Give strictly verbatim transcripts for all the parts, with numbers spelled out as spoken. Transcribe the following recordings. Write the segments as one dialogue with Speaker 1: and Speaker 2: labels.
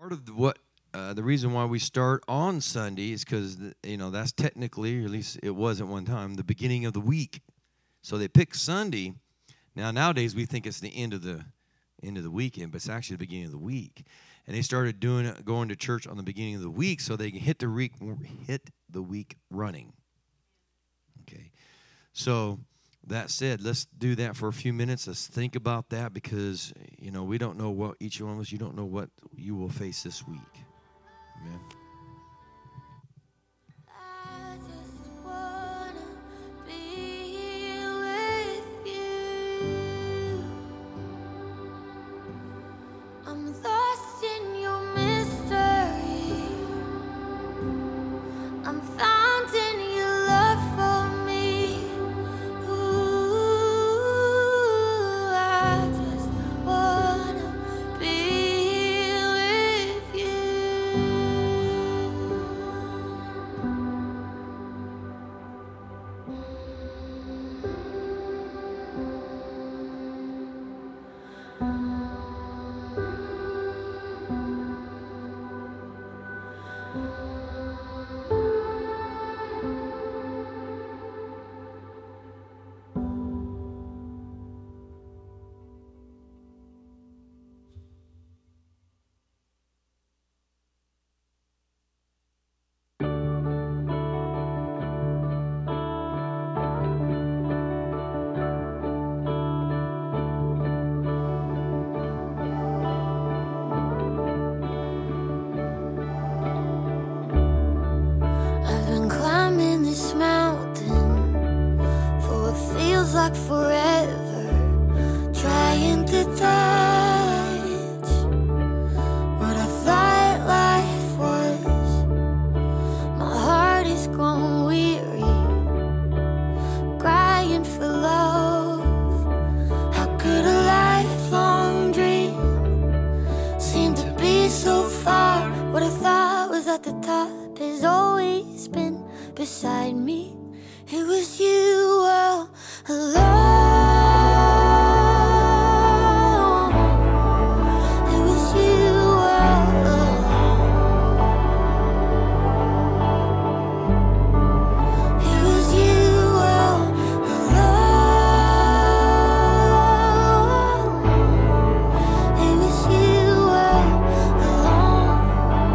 Speaker 1: Part of the, what uh, the reason why we start on Sunday is because you know that's technically, or at least it was at one time, the beginning of the week. So they pick Sunday. Now nowadays we think it's the end of the end of the weekend, but it's actually the beginning of the week. And they started doing it, going to church on the beginning of the week, so they can hit the week hit the week running. Okay, so. That said, let's do that for a few minutes. Let's think about that because, you know, we don't know what each one of us, you don't know what you will face this week. Amen.
Speaker 2: I just wanna be with you. I'm lost in your mystery. I'm found in your love for me. Like forever, trying to touch what I thought life was. My heart is grown weary, crying for love. How could a lifelong dream seem to be so far? What I thought was at the top has always been beside me. It was you all alone. It was you all alone. It was you all alone. It was you all alone.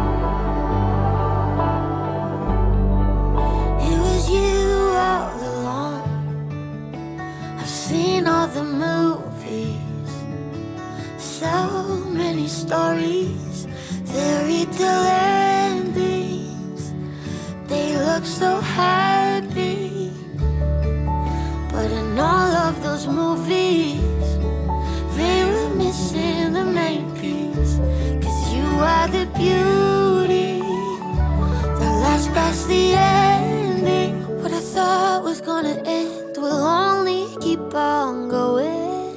Speaker 2: It was you all alone. I've seen all the movies, so many stories, fairy tale endings. They look so happy, but in all of those movies, they were missing the main piece. 'Cause you are the beauty that lasts past the ending. What I thought was gonna end will only keep on going.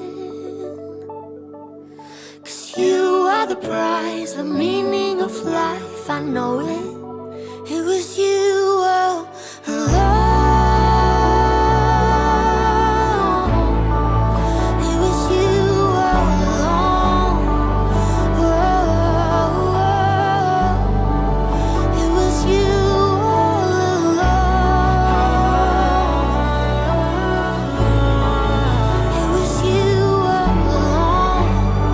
Speaker 2: 'Cause you are the prize, the meaning of life, I know it. It was you all alone. It was you all alone. Oh, it was you all alone. It was you all alone.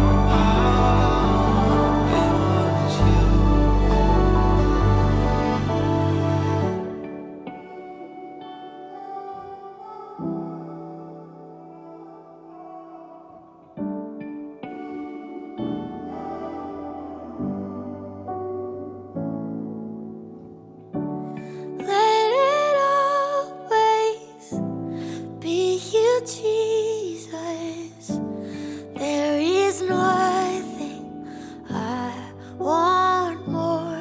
Speaker 2: Let it always be you, Jesus. There is nothing I want more.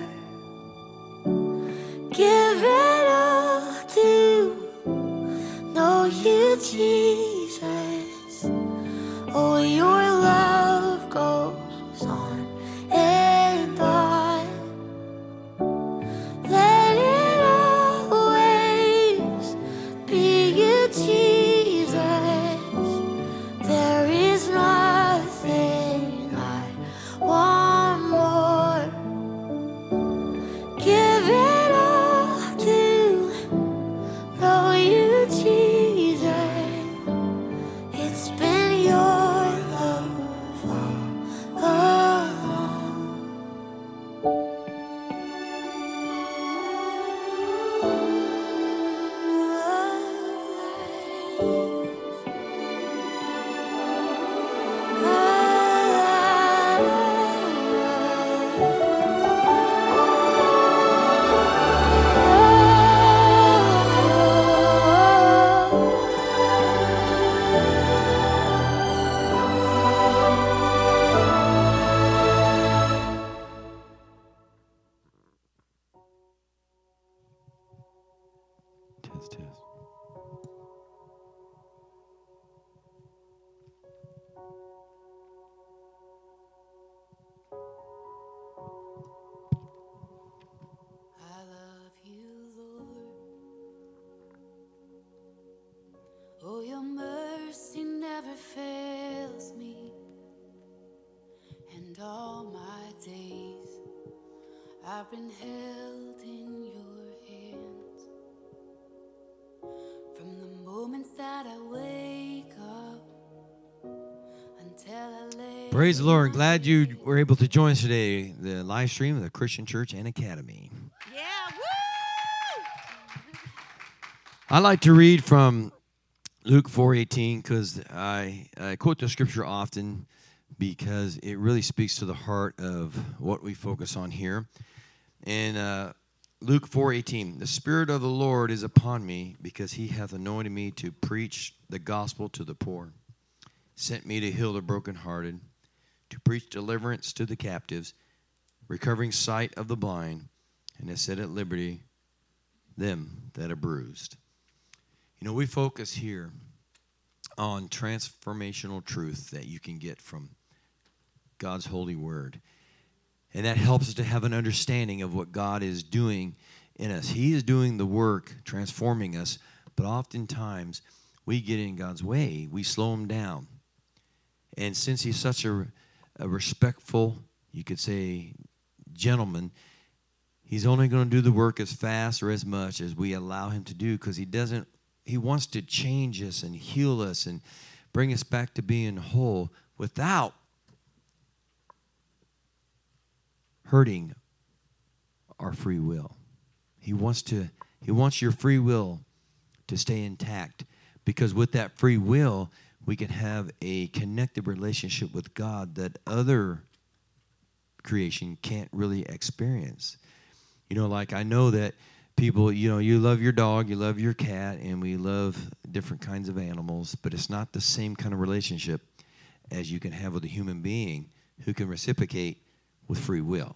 Speaker 2: Give it all to know you, Jesus. Oh, your love goes on and on. Let it always be you, Jesus. There is nothing I've been held in your hands from the moment that I wake up until I lay.
Speaker 1: Praise the Lord. Glad you were able to join us today, the live stream of the Christian Church and Academy.
Speaker 3: Yeah, woo!
Speaker 1: I like to read from Luke four eighteen because I, I quote the scripture often because it really speaks to the heart of what we focus on here. In uh, Luke four eighteen, the Spirit of the Lord is upon me because he hath anointed me to preach the gospel to the poor, sent me to heal the brokenhearted, to preach deliverance to the captives, recovering sight of the blind, and to set at liberty them that are bruised. You know, we focus here on transformational truth that you can get from God's holy word. And that helps us to have an understanding of what God is doing in us. He is doing the work, transforming us, but oftentimes we get in God's way. We slow him down. And since he's such a, a respectful, you could say, gentleman, he's only going to do the work as fast or as much as we allow him to do, because he doesn't, he wants to change us and heal us and bring us back to being whole without hurting our free will. He wants to, he wants your free will to stay intact, because with that free will, we can have a connected relationship with God that other creation can't really experience. You know, like I know that people, you know, you love your dog, you love your cat, and we love different kinds of animals, but it's not the same kind of relationship as you can have with a human being who can reciprocate with free will.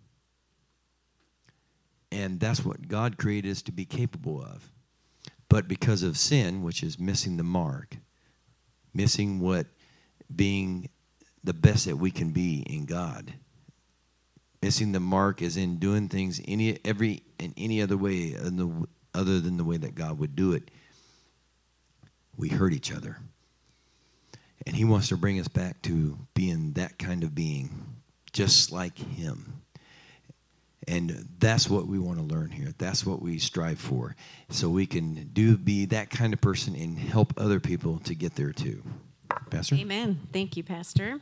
Speaker 1: And that's what God created us to be capable of. But because of sin, which is missing the mark, missing what being the best that we can be in God, missing the mark is in doing things any every in any other way in the, other than the way that God would do it, we hurt each other. And he wants to bring us back to being that kind of being, just like him. And that's what we want to learn here. That's what we strive for, so we can do be that kind of person and help other people to get there too. Pastor?
Speaker 3: Amen. Thank you, Pastor.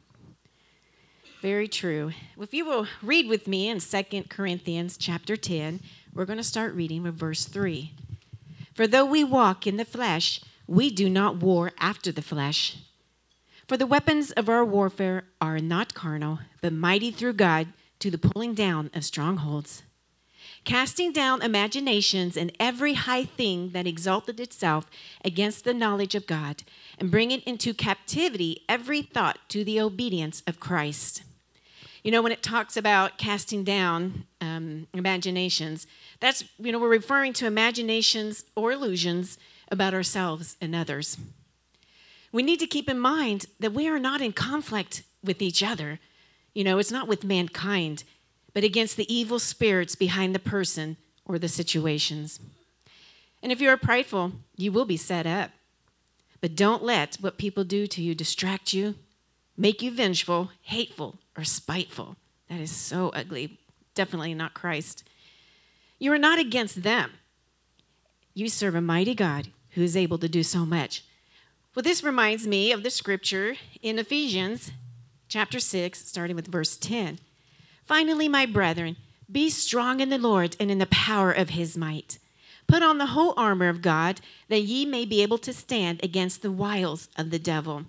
Speaker 3: Very true. If you will read with me in Second Corinthians chapter ten, we're going to start reading with verse three. For though we walk in the flesh, we do not war after the flesh. For the weapons of our warfare are not carnal, but mighty through God to the pulling down of strongholds, casting down imaginations and every high thing that exalted itself against the knowledge of God, and bringing into captivity every thought to the obedience of Christ. You know, when it talks about casting down um, imaginations, that's, you know, we're referring to imaginations or illusions about ourselves and others. We need to keep in mind that we are not in conflict with each other. You know, it's not with mankind, but against the evil spirits behind the person or the situations. And if you are prideful, you will be set up. But don't let what people do to you distract you, make you vengeful, hateful, or spiteful. That is so ugly. Definitely not Christ. You are not against them. You serve a mighty God who is able to do so much. Well, this reminds me of the scripture in Ephesians chapter six, starting with verse ten. Finally, my brethren, be strong in the Lord and in the power of his might. Put on the whole armor of God, that ye may be able to stand against the wiles of the devil.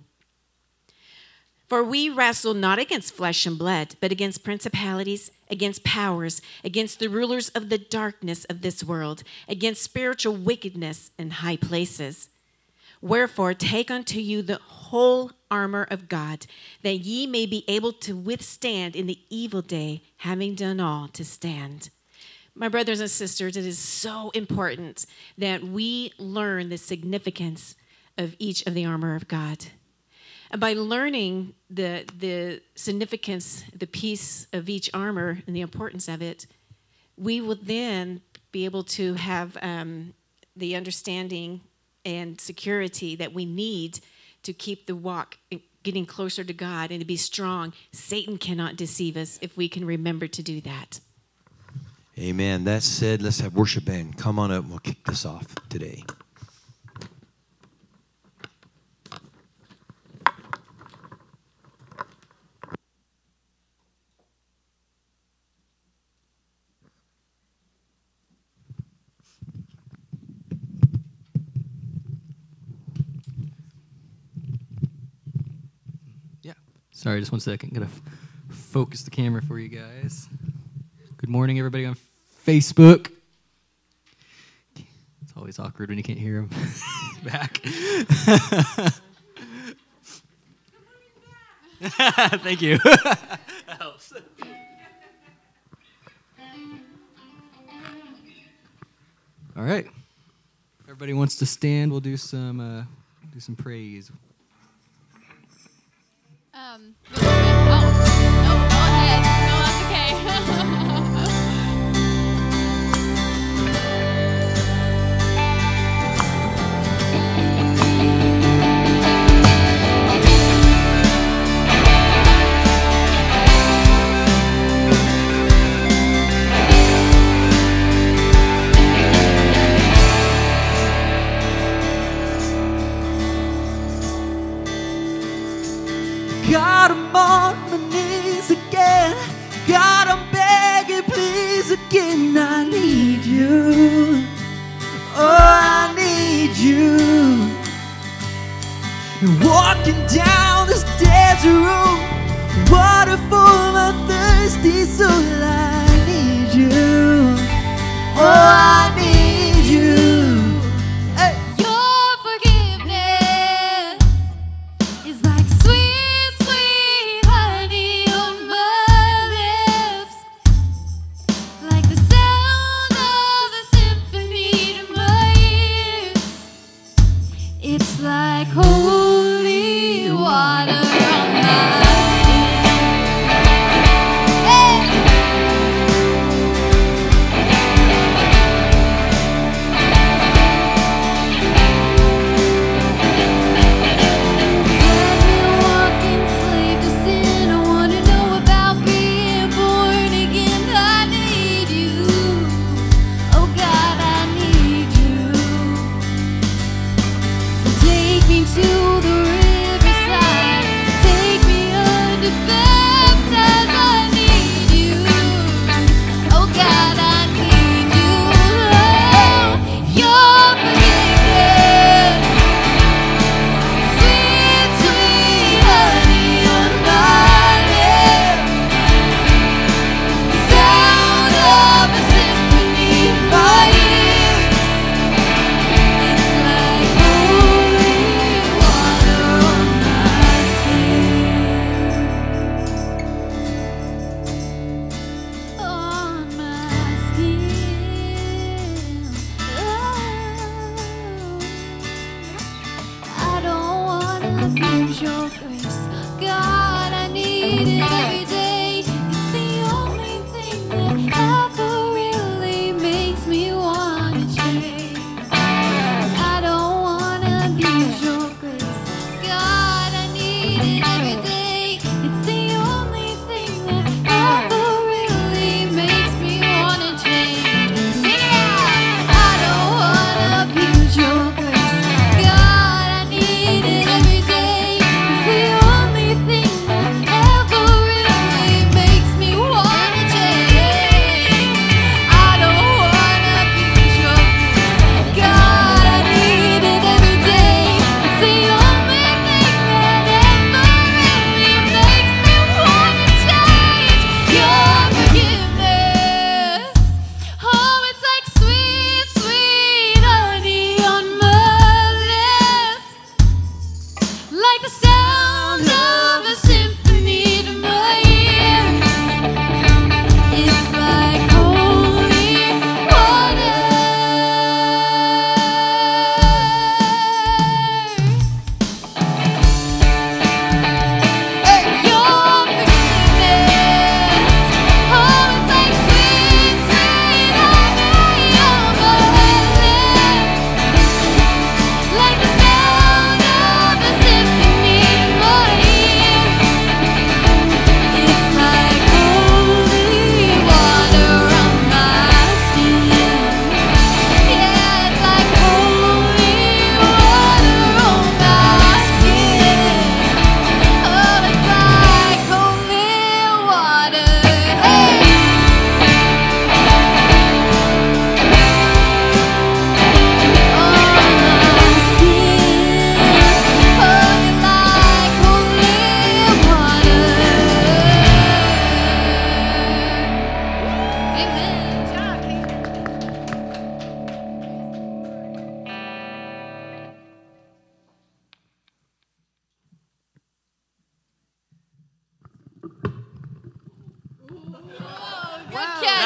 Speaker 3: For we wrestle not against flesh and blood, but against principalities, against powers, against the rulers of the darkness of this world, against spiritual wickedness in high places. Wherefore, take unto you the whole armor of God, that ye may be able to withstand in the evil day, having done all to stand. My brothers and sisters, it is so important that we learn the significance of each of the armor of God. And by learning the, the significance, the piece of each armor and the importance of it, we will then be able to have um, the understanding and security that we need to keep the walk getting closer to God and to be strong. Satan cannot deceive us if we can remember to do that.
Speaker 1: Amen. That said, let's have worship band come on up and we'll kick this off today.
Speaker 4: Sorry, just one second. Gotta f- focus the camera for you guys. Good morning, everybody on Facebook. It's always awkward when you can't hear them. Back. Thank you. That helps. All right. Everybody wants to stand. We'll do some uh, do some praise.
Speaker 5: Um, oh, no, go ahead. No, that's okay.
Speaker 4: God, I'm on my knees again. God, I'm begging, please again. I need you. Oh, I need you. And walking down this desert road, water for my thirsty soul. I need you. Oh, I need you. Hey.
Speaker 5: Your forgiveness is like sweet, sweet honey on my lips, like the sound of a symphony to my ears. It's like holy water on my skin.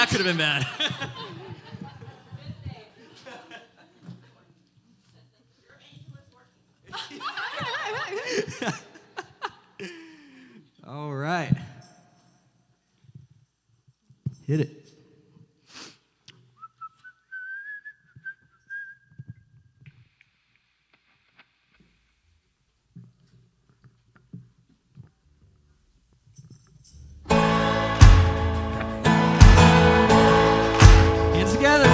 Speaker 6: that could have been bad.
Speaker 4: All right. Hit it. Hands together.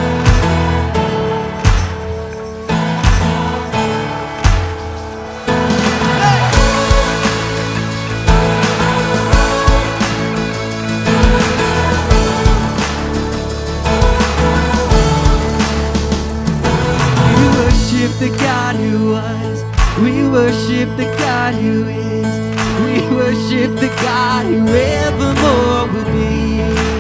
Speaker 4: We worship the God who was. We worship the God who is. We worship the God who evermore will be.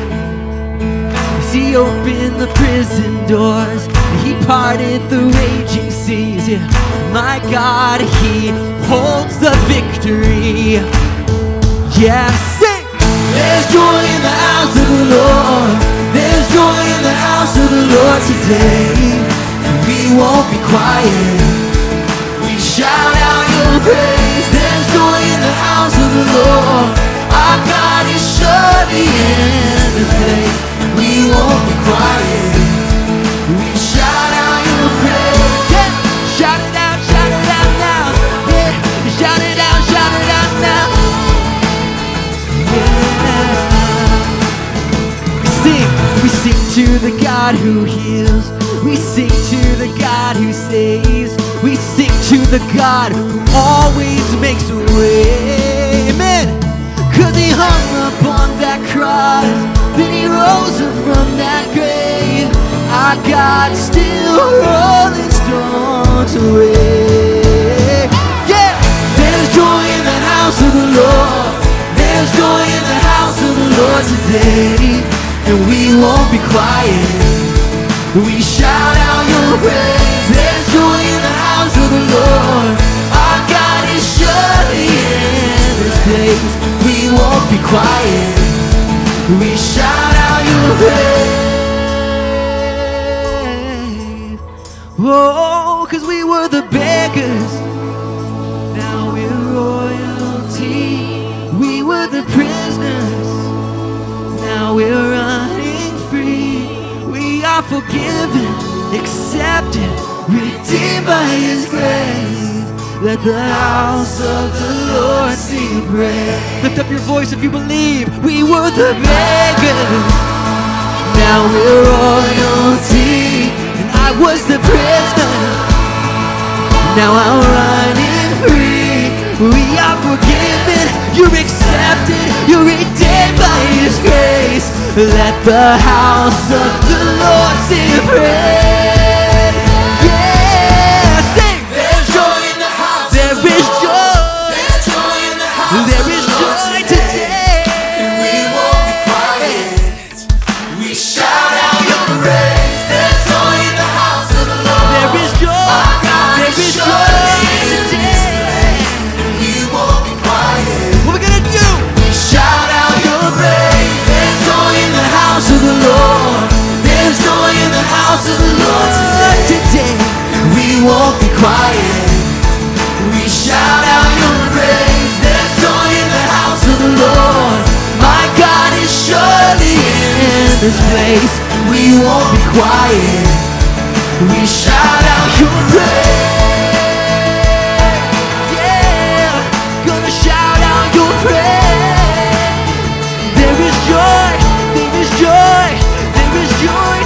Speaker 4: He opened the prison doors. He parted the raging seas. Yeah, my God, He holds the victory. Yeah, sing! There's joy in the house of the Lord. There's joy in the house of the Lord today. And we won't be quiet. We shout out your praise. There's joy in the house of the Lord. Our God is surely in this place. We won't be quiet. We shout out your praise. Yeah. Shout it out, shout it out now. Yeah. Shout it out, shout it out now. Yeah. We sing, we sing to the God who heals. We sing to the God who saves. We sing to the God who always makes a way. Amen. Cause He hung upon that cross, then He rose up from that grave. Our God's still rolling stones away. Yeah! There's joy in the house of the Lord. There's joy in the house of the Lord today. And we won't be quiet. We shout out your praise. There's joy in the house of the Lord. Our God is surely in this place. We won't be quiet. We shout out your praise. Oh, cause we were the beggars. Now we're royalty. We were the prisoners. Now we're running free. We are forgiven, accepted, redeemed by His grace. Let the house of the Lord sing praise. Lift up your voice if you believe. We were the beggars. Now we're royalty. And I was the prisoner. Now I'm running free. We are forgiven. You're accepted. You're redeemed by His grace. Let the house of the Lord sing praise. Yeah, sing. There's joy in the house. There is joy. There's joy in the house. There is joy today. And we won't be quiet. We shout out your praise. There's joy in the house of the Lord. There is joy. There is joy today. And we won't be quiet. What we gonna do? We shout out your praise. There's joy in the house of the Lord. There's joy in the house of the Lord today. We won't be quiet. We shout out your praise. There's joy in the house of the Lord. My God is surely in this place. We won't be quiet. We shout out your praise. Yeah, gonna shout out your praise. There is joy, there is joy, there is joy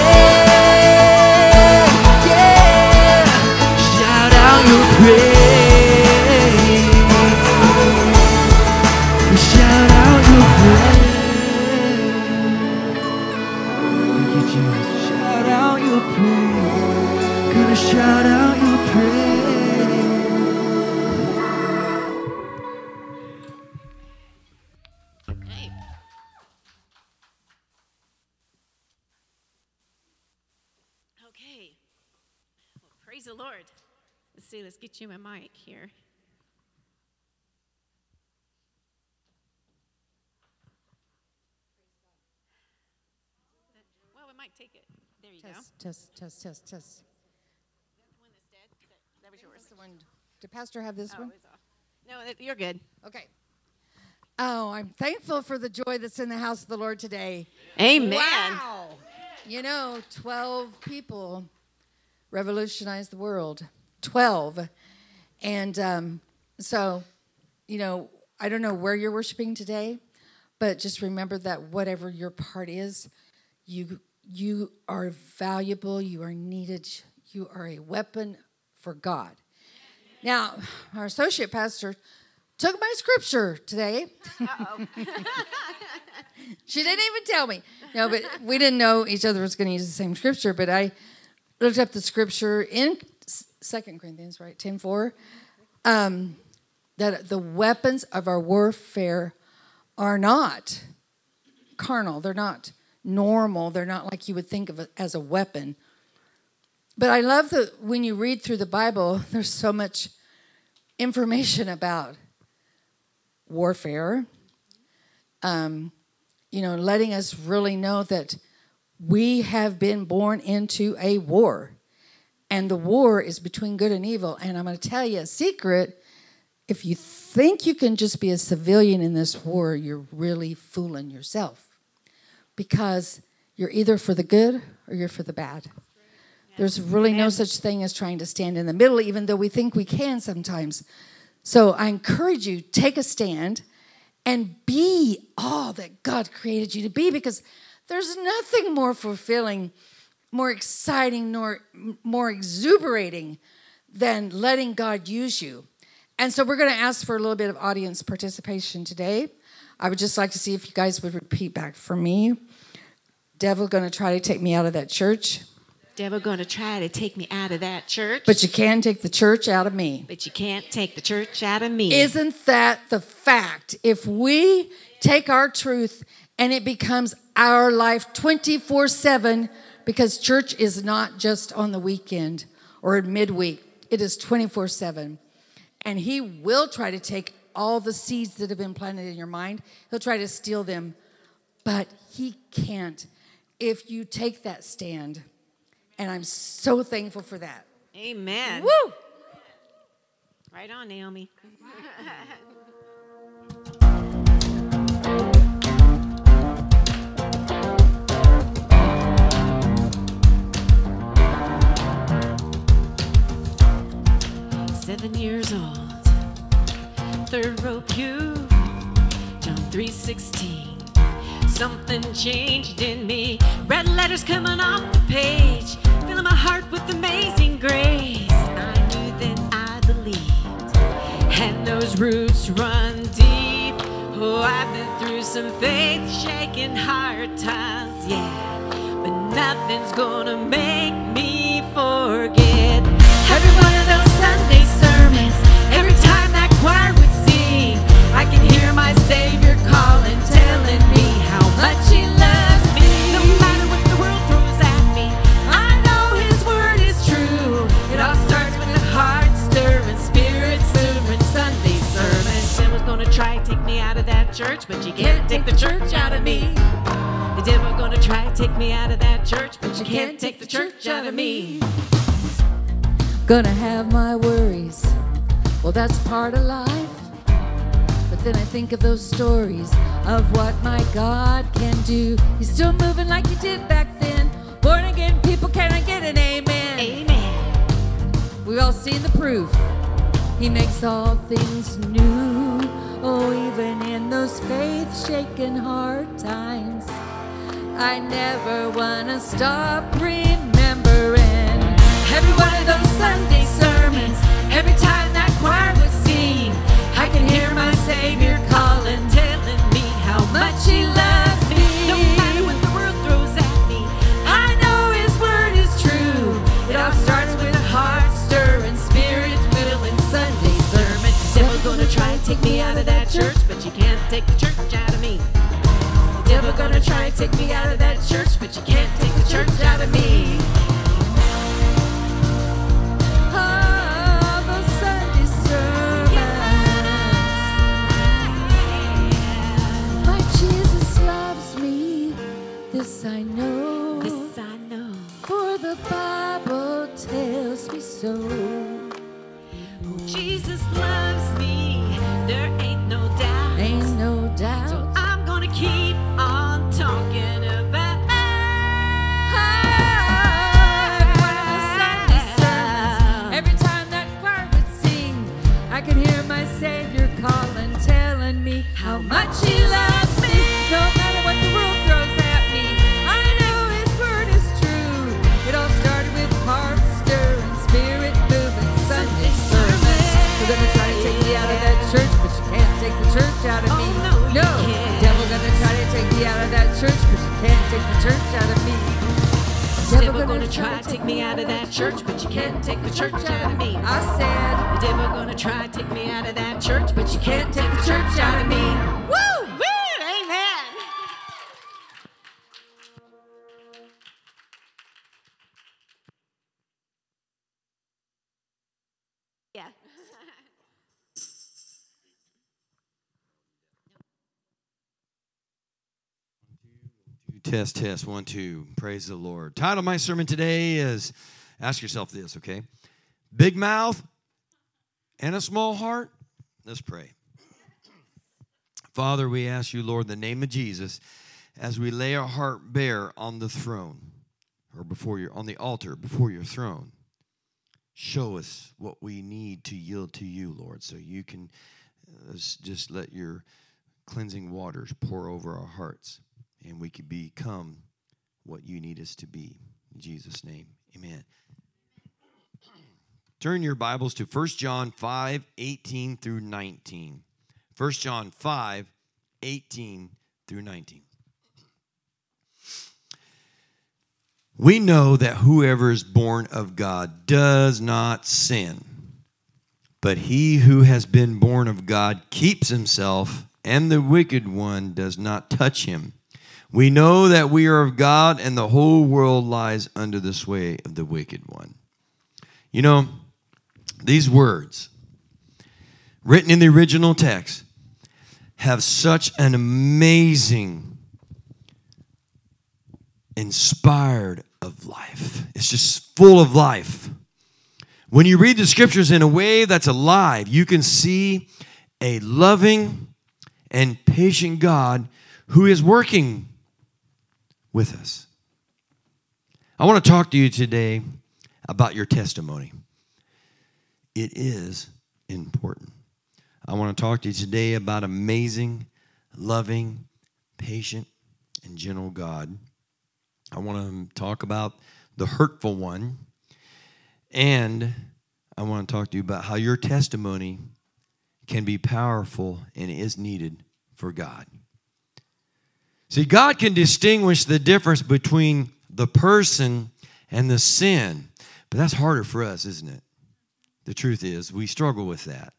Speaker 4: today. Yeah, shout out your praise. Shout out your praise. Thank you, Jesus. Shout out your praise. Gonna shout out your praise.
Speaker 3: Okay. Okay. Well, praise the Lord. Let's see, let's get you my mic here. might take it. There you go.
Speaker 6: Test, test, test, test, test.
Speaker 3: One that's dead. That, that was yours.
Speaker 6: What's the one? Did Pastor have this
Speaker 3: Oh,
Speaker 6: one?
Speaker 3: it's off. No, that, you're good.
Speaker 6: Okay. Oh, I'm thankful for the joy that's in the house of the Lord today.
Speaker 3: Amen.
Speaker 6: Wow. You know, twelve people revolutionized the world. twelve. And um, so, you know, I don't know where you're worshiping today, but just remember that whatever your part is, you you are valuable, you are needed, you are a weapon for God. Now, our associate pastor took my scripture today.
Speaker 3: Uh-oh.
Speaker 6: She didn't even tell me. No, but we didn't know each other was going to use the same scripture, but I looked up the scripture in Second Corinthians, right, ten four, um, that the weapons of our warfare are not carnal. They're not normal. They're not like you would think of it as a weapon. But I love that when you read through the Bible, there's so much information about warfare, um, you know, letting us really know that we have been born into a war. And the war is between good and evil. And I'm going to tell you a secret. If you think you can just be a civilian in this war, you're really fooling yourself. Because you're either for the good or you're for the bad. There's really no such thing as trying to stand in the middle, even though we think we can sometimes. So I encourage you, take a stand and be all that God created you to be, because there's nothing more fulfilling, more exciting, nor more exuberating than letting God use you. And so we're going to ask for a little bit of audience participation today. I would just like to see if you guys would repeat back for me. Devil going to try to take me out of that church.
Speaker 3: Devil going to try to take me out of that church.
Speaker 6: But you can take the church out of me.
Speaker 3: But you can't take the church out of me.
Speaker 6: Isn't that the fact? If we take our truth and it becomes our life twenty-four seven, because church is not just on the weekend or at midweek. It is twenty-four seven. And he will try to take all the seeds that have been planted in your mind. He'll try to steal them. But he can't if you take that stand. And I'm so thankful for that.
Speaker 3: Amen.
Speaker 6: Woo!
Speaker 3: Right on, Naomi. Seven years old, third row pew, John three sixteen. Something changed in me. Red letters coming off the page, filling my heart with amazing grace. I knew that I believed, and those roots run deep. Oh, I've been through some faith-shaking hard times, yeah, but nothing's gonna make me forget. Every one of those Sunday sermons, every time that choir would sing, I can hear my Savior calling, telling me how much he loves me. No matter what the world throws at me, I know his word is true. It all starts with a heart-stirring, spirit-moving Sunday sermon. Devil's gonna try to take me out of that church, but you can't take the church out of me. The devil's gonna try to take me out of that church, but you can't take the church out of me.
Speaker 6: Gonna have my worries. Well, that's part of life. But then I think of those stories of what my God can do. He's still moving like he did back then. Born again people, can I get an amen?
Speaker 3: Amen.
Speaker 6: We've all seen the proof. He makes all things new. Oh, even in those faith-shaken hard times, I never wanna stop remembering every one of those Sunday sermons. Every time that choir would sing, I can hear my Savior calling, telling me how much he loves me.
Speaker 3: No matter what the world throws at me,
Speaker 6: I know his word is true. It all starts with a heart-stirring, spirit-filling Sunday sermon.
Speaker 3: devil's gonna try to take me out of that church, but you can't take the church out of me. The devil gonna try to take me out of that church, but you can't take the church out of me.
Speaker 6: Oh, those Sunday sermons. My Jesus loves me. This I know.
Speaker 3: This
Speaker 6: the Bible tells me so.
Speaker 3: Jesus loves me, there ain't no doubt.
Speaker 6: Ain't no doubt.
Speaker 3: So I'm gonna keep on talking about
Speaker 6: every time that choir would sing, I could hear my Savior calling, telling me how much He loves me. No matter what the world throws at me, I know His word is true. It all started with heart stirring, spirit moving Sunday service. They're gonna try to take me out of that church, but you can't take the church out of me.
Speaker 3: Oh, no, you
Speaker 6: no,
Speaker 3: can't.
Speaker 6: the devil gonna try to take me out of that church, but you can't take the church out of me.
Speaker 3: Devil gonna try to take me out of that church, but you can't take the church out of me.
Speaker 6: I said,
Speaker 3: The devil gonna try to take me out of that church, but you can't take the church out of me. Woo! Woo! Amen. Yeah.
Speaker 1: Test, test, one, two. Praise the Lord. Title of my sermon today is, ask yourself this, okay? Big mouth and a small heart? Let's pray. Father, we ask you, Lord, in the name of Jesus, as we lay our heart bare on the throne, or before your, on the altar, before your throne, show us what we need to yield to you, Lord, so you can uh, just let your cleansing waters pour over our hearts, and we can become what you need us to be. In Jesus' name, amen. Turn your Bibles to First John five, eighteen through nineteen. First John five, eighteen through nineteen. We know that whoever is born of God does not sin, but he who has been born of God keeps himself, and the wicked one does not touch him. We know that we are of God, and the whole world lies under the sway of the wicked one. You know, these words, written in the original text, have such an amazing, inspired of life. It's just full of life. When you read the scriptures in a way that's alive, you can see a loving and patient God who is working with us. I want to talk to you today about your testimony. It is important. I want to talk to you today about amazing, loving, patient, and gentle God. I want to talk about the hurtful one, and I want to talk to you about how your testimony can be powerful and is needed for God. See, God can distinguish the difference between the person and the sin, but that's harder for us, isn't it? The truth is, we struggle with that.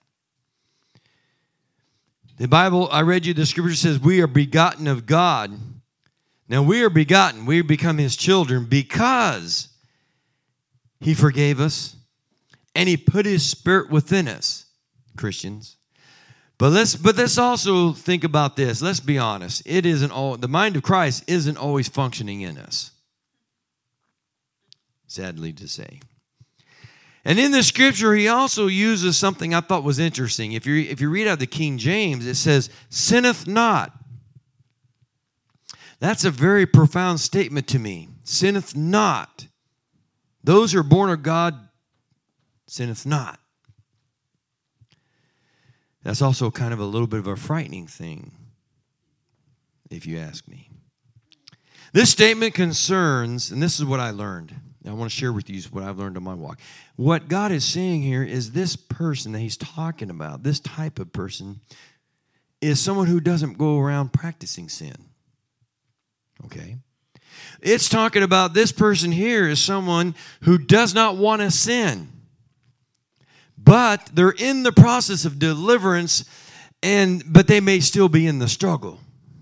Speaker 1: The Bible, I read you, the scripture says, we are begotten of God. Now, we are begotten, we become his children because he forgave us and he put his spirit within us, Christians. But let's but let's also think about this. Let's be honest. It isn't all the mind of Christ isn't always functioning in us. Sadly to say. And in the scripture, he also uses something I thought was interesting. If you if you read out the King James, it says, sinneth not. That's a very profound statement to me. Sinneth not. Those who are born of God sinneth not. That's also kind of a little bit of a frightening thing, if you ask me. This statement concerns, and this is what I learned. I want to share with you what I've learned on my walk. What God is saying here is this person that he's talking about, this type of person, is someone who doesn't go around practicing sin. Okay? It's talking about this person here is someone who does not want to sin. But they're in the process of deliverance, and but they may still be in the struggle.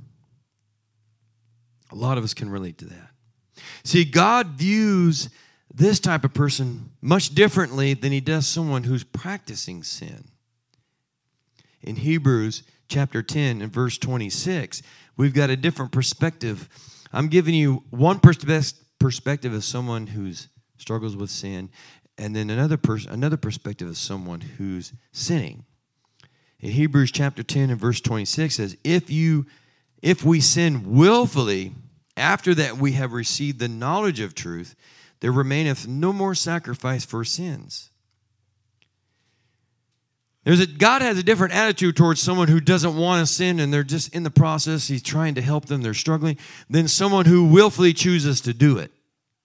Speaker 1: A lot of us can relate to that. See, God views this type of person much differently than he does someone who's practicing sin. In Hebrews chapter ten and verse twenty-six, we've got a different perspective. I'm giving you one perspe- perspective of someone who's struggles with sin, and then another pers- another perspective of someone who's sinning. In Hebrews chapter ten and verse twenty-six says, if you if we sin willfully, after that we have received the knowledge of truth, there remaineth no more sacrifice for sins. There's a, God has a different attitude towards someone who doesn't want to sin and they're just in the process. He's trying to help them. They're struggling. Than someone who willfully chooses to do it.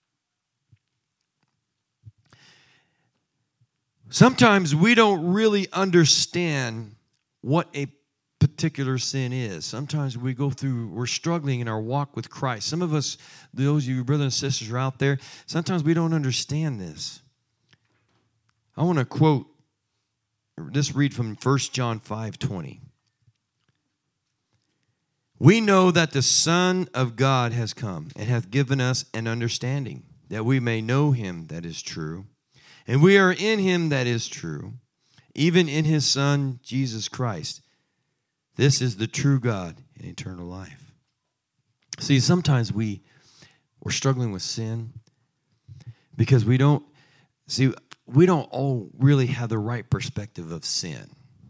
Speaker 1: Sometimes we don't really understand what a particular sin is. Sometimes we go through, we're struggling in our walk with Christ. Some of us, those of you brothers and sisters are out there, sometimes we don't understand this. I want to quote, just read from First John five twenty. We know that the Son of God has come and hath given us an understanding, that we may know him that is true. And we are in him that is true, even in his Son, Jesus Christ. This is the true God and eternal life. See, sometimes we, we're struggling with sin because we don't, see, we don't all really have the right perspective of sin.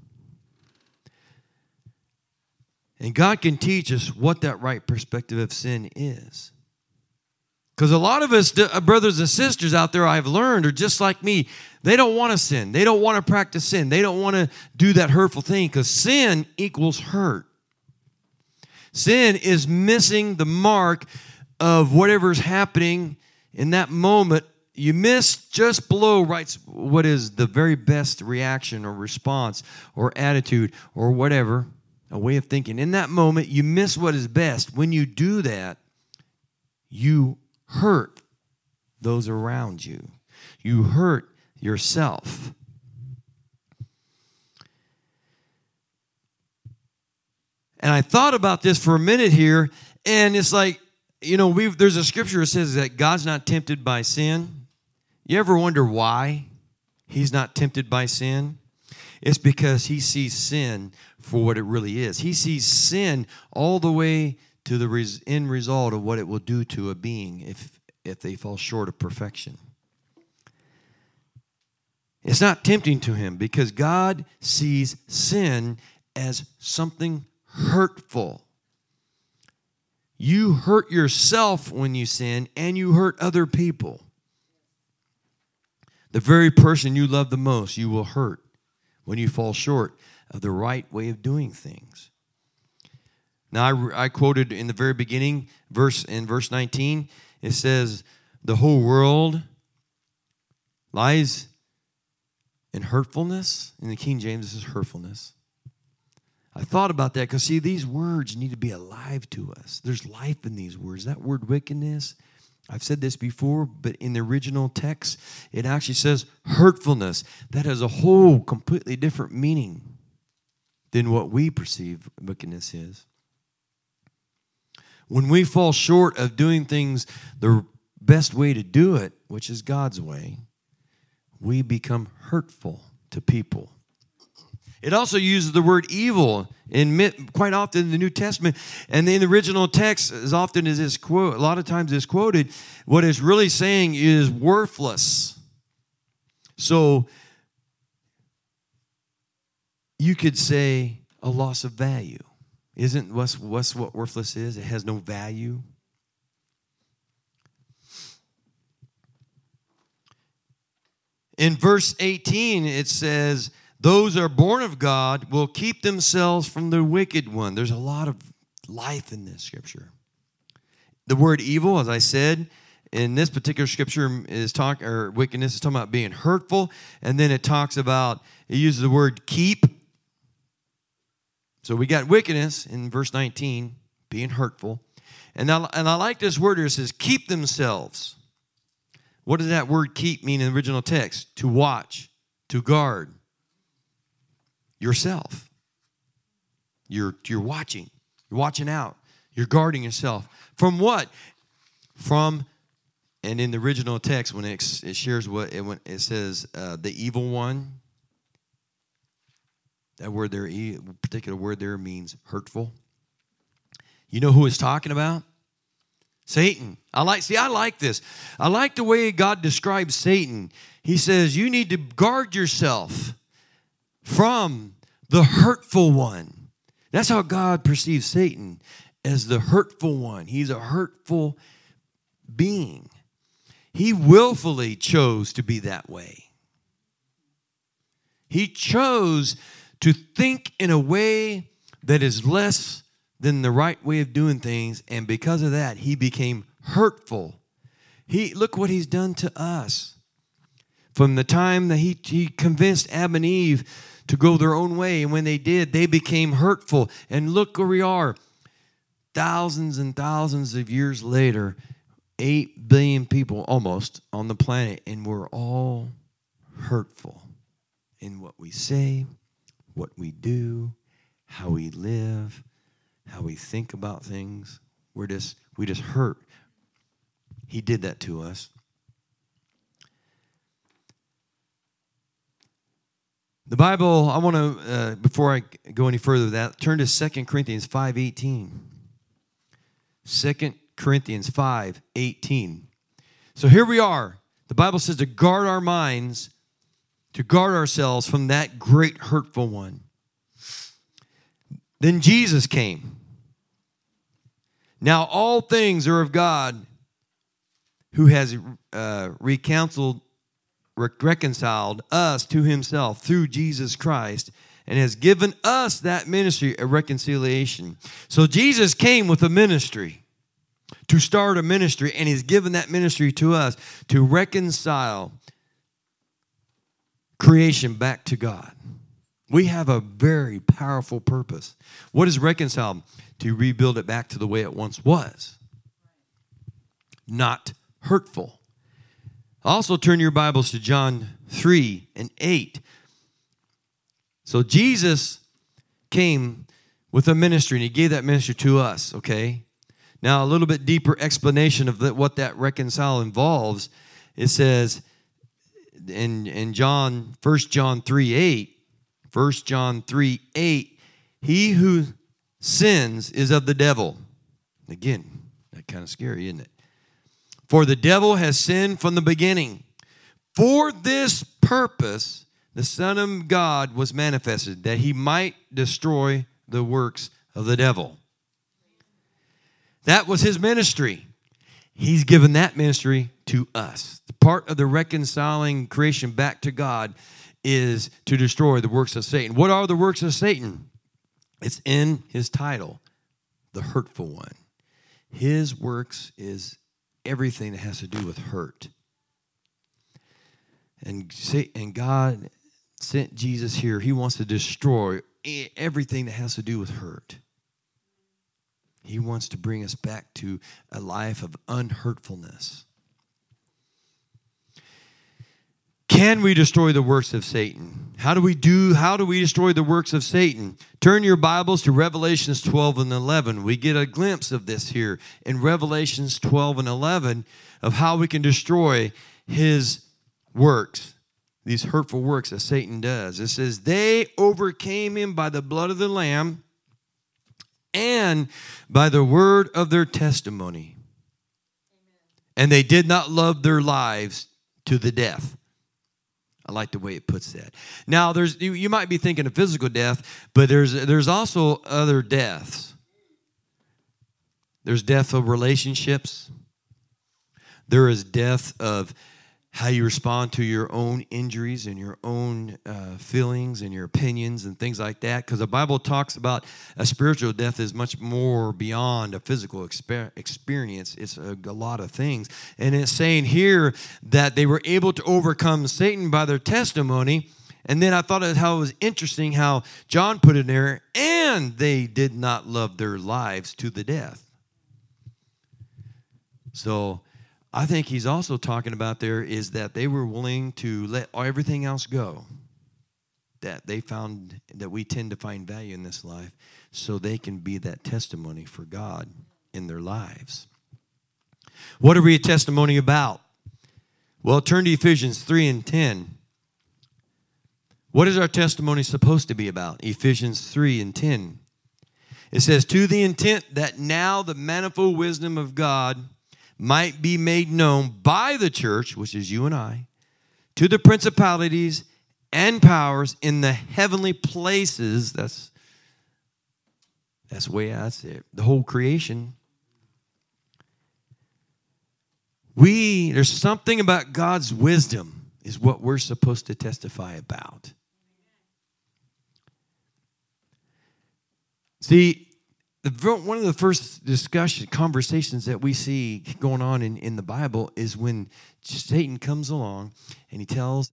Speaker 1: And God can teach us what that right perspective of sin is. Because a lot of us, brothers and sisters out there, I've learned, are just like me. They don't want to sin. They don't want to practice sin. They don't want to do that hurtful thing because sin equals hurt. Sin is missing the mark of whatever's happening in that moment. You miss just below right what is the very best reaction or response or attitude or whatever, a way of thinking. In that moment, you miss what is best. When you do that, you hurt those around you. You hurt yourself. And I thought about this for a minute here, and it's like, you know, we've there's a scripture that says that God's not tempted by sin. You ever wonder why he's not tempted by sin? It's because he sees sin for what it really is. He sees sin all the way to the res- end result of what it will do to a being if, if they fall short of perfection. It's not tempting to him because God sees sin as something hurtful. You hurt yourself when you sin, and you hurt other people. The very person you love the most, you will hurt when you fall short of the right way of doing things. Now, I, I quoted in the very beginning, verse in verse nineteen, it says, the whole world lies in hurtfulness. In the King James, this is hurtfulness. I thought about that because, see, these words need to be alive to us. There's life in these words. That word wickedness, I've said this before, but in the original text, it actually says hurtfulness. That has a whole completely different meaning than what we perceive wickedness is. When we fall short of doing things the best way to do it, which is God's way, we become hurtful to people. It also uses the word evil in quite often in the New Testament, and in the original text, as often as it's quote, a lot of times it's quoted, what it's really saying is worthless. So you could say a loss of value. Isn't what's, what's what worthless is? It has no value. In verse eighteen, it says, those that are born of God will keep themselves from the wicked one. There's a lot of life in this scripture. The word evil, as I said, in this particular scripture is talk or wickedness is talking about being hurtful, and then it talks about, it uses the word keep. So we got wickedness in verse nineteen, being hurtful. And I, and I like this word here. It says, keep themselves. What does that word keep mean in the original text? To watch, to guard yourself. You're, you're watching. You're watching out. You're guarding yourself. From what? From, and in the original text, when it, it shares what, it, when it says uh, the evil one, that word there, particular word there means hurtful. You know who it's talking about? Satan. I like, see, I like this. I like the way God describes Satan. He says, you need to guard yourself from the hurtful one. That's how God perceives Satan, as the hurtful one. He's a hurtful being. He willfully chose to be that way. He chose to think in a way that is less than the right way of doing things, and because of that, he became hurtful. He look what he's done to us. From the time that he, he convinced Adam and Eve to go their own way, and when they did, they became hurtful. And look where we are. Thousands and thousands of years later, eight billion people almost on the planet, and we're all hurtful in what we say, what we do, how we live, how we think about things. We're just, we just hurt. He did that to us. The Bible, I want to, uh, before I go any further with that, turn to Second Corinthians five eighteen. Second Corinthians five eighteen. So here we are. The Bible says to guard our minds, to guard ourselves from that great hurtful one. Then Jesus came. Now all things are of God, who has uh, reconciled, re- reconciled us to himself through Jesus Christ, and has given us that ministry of reconciliation. So Jesus came with a ministry, to start a ministry, and he's given that ministry to us to reconcile creation back to God. We have a very powerful purpose. What is reconciled? To rebuild it back to the way it once was. Not hurtful. Also turn your Bibles to John three and eight. So Jesus came with a ministry, and he gave that ministry to us, okay? Now, a little bit deeper explanation of the, what that reconcile involves. It says in, in John, First John three eight, First John three eight, he who sins is of the devil. Again, that's kind of scary, isn't it? For the devil has sinned from the beginning. For this purpose, the Son of God was manifested, that he might destroy the works of the devil. That was his ministry. He's given that ministry to us. Part of the reconciling creation back to God is to destroy the works of Satan. What are the works of Satan? It's in his title, the hurtful one. His works is everything that has to do with hurt. And, and God sent Jesus here. He wants to destroy everything that has to do with hurt. He wants to bring us back to a life of unhurtfulness. Can we destroy the works of Satan? How do we do, how do we destroy the works of Satan? Turn your Bibles to Revelations twelve and eleven. We get a glimpse of this here in Revelations twelve and eleven of how we can destroy his works, these hurtful works that Satan does. It says, they overcame him by the blood of the Lamb and by the word of their testimony. And they did not love their lives to the death. I like the way it puts that. Now, there's you, you might be thinking of physical death, but there's there's also other deaths. There's death of relationships. There is death of how you respond to your own injuries and your own uh, feelings and your opinions and things like that. Because the Bible talks about a spiritual death is much more beyond a physical exper- experience. It's a, a lot of things. And it's saying here that they were able to overcome Satan by their testimony. And then I thought of how it was interesting how John put it there, and they did not love their lives to the death. So I think he's also talking about there is that they were willing to let everything else go that they found, that we tend to find value in this life, so they can be that testimony for God in their lives. What are we a testimony about? Well, turn to Ephesians three and ten. What is our testimony supposed to be about? Ephesians three and ten. It says, to the intent that now the manifold wisdom of God might be made known by the church, which is you and I, to the principalities and powers in the heavenly places. That's that's the way I see it. The whole creation. We, there's something about God's wisdom is what we're supposed to testify about. See, the, one of the first discussion, conversations that we see going on in, in the Bible is when Satan comes along and he tells,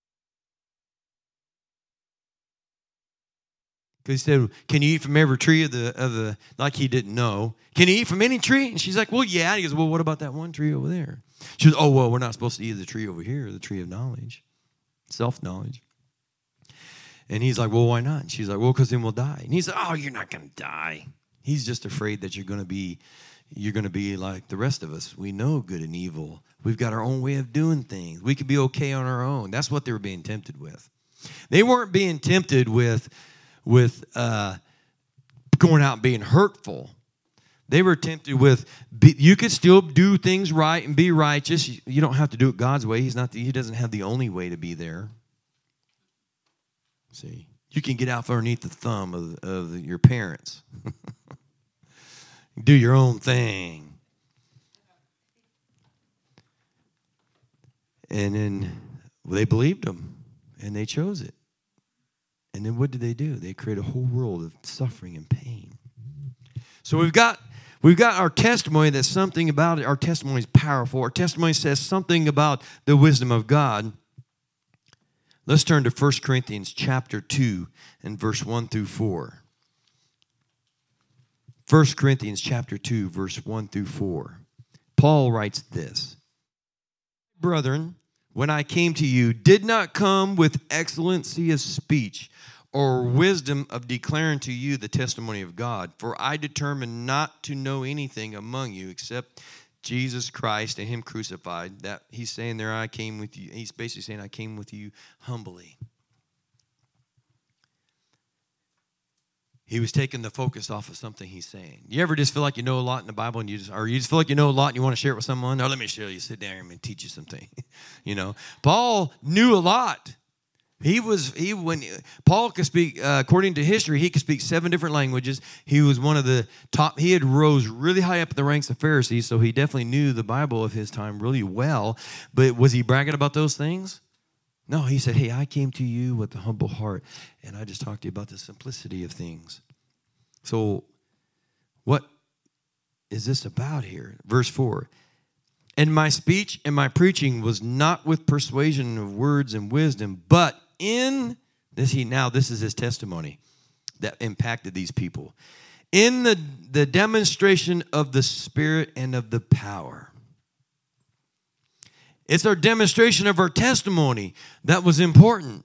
Speaker 1: because he said, can you eat from every tree of the, of the, like he didn't know. Can you eat from any tree? And she's like, well, yeah. And he goes, well, what about that one tree over there? She goes, oh, well, we're not supposed to eat the tree over here, the tree of knowledge, self-knowledge. And he's like, well, why not? And she's like, well, because then we'll die. And he's like, oh, you're not going to die. He's just afraid that you're going to be, you're going to be like the rest of us. We know good and evil. We've got our own way of doing things. We could be okay on our own. That's what they were being tempted with. They weren't being tempted with, with uh, going out and being hurtful. They were tempted with, be, you could still do things right and be righteous. You, you don't have to do it God's way. He's not. The, he doesn't have the only way to be there. See, you can get out from underneath the thumb of, of your parents. Do your own thing. And then well, they believed him, and they chose it. And then what did they do? They created a whole world of suffering and pain. So we've got we've got our testimony that's something about it. Our testimony is powerful. Our testimony says something about the wisdom of God. Let's turn to First Corinthians chapter two and verse one through four. First Corinthians chapter two, verse one through four. Paul writes this. Brethren, when I came to you, did not come with excellency of speech or wisdom of declaring to you the testimony of God. For I determined not to know anything among you except Jesus Christ and him crucified. That he's saying there, I came with you. He's basically saying, I came with you humbly. He was taking the focus off of something he's saying. You ever just feel like you know a lot in the Bible, and you just, or you just feel like you know a lot and you want to share it with someone? No, let me show you. Sit down and teach you something. You know, Paul knew a lot. He was he when Paul could speak uh, according to history, he could speak seven different languages. He was one of the top. He had rose really high up in the ranks of Pharisees, so he definitely knew the Bible of his time really well. But was he bragging about those things? No, he said, hey, I came to you with a humble heart, and I just talked to you about the simplicity of things. So what is this about here? Verse four. And my speech and my preaching was not with persuasion of words and wisdom, but in this, he now this is his testimony that impacted these people. In the, the demonstration of the Spirit and of the power. It's our demonstration of our testimony that was important.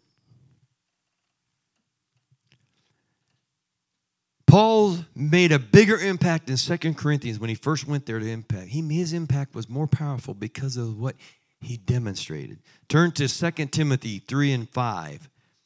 Speaker 1: Paul made a bigger impact in Second Corinthians when he first went there to impact. He, his impact was more powerful because of what he demonstrated. Turn to Second Timothy three and five.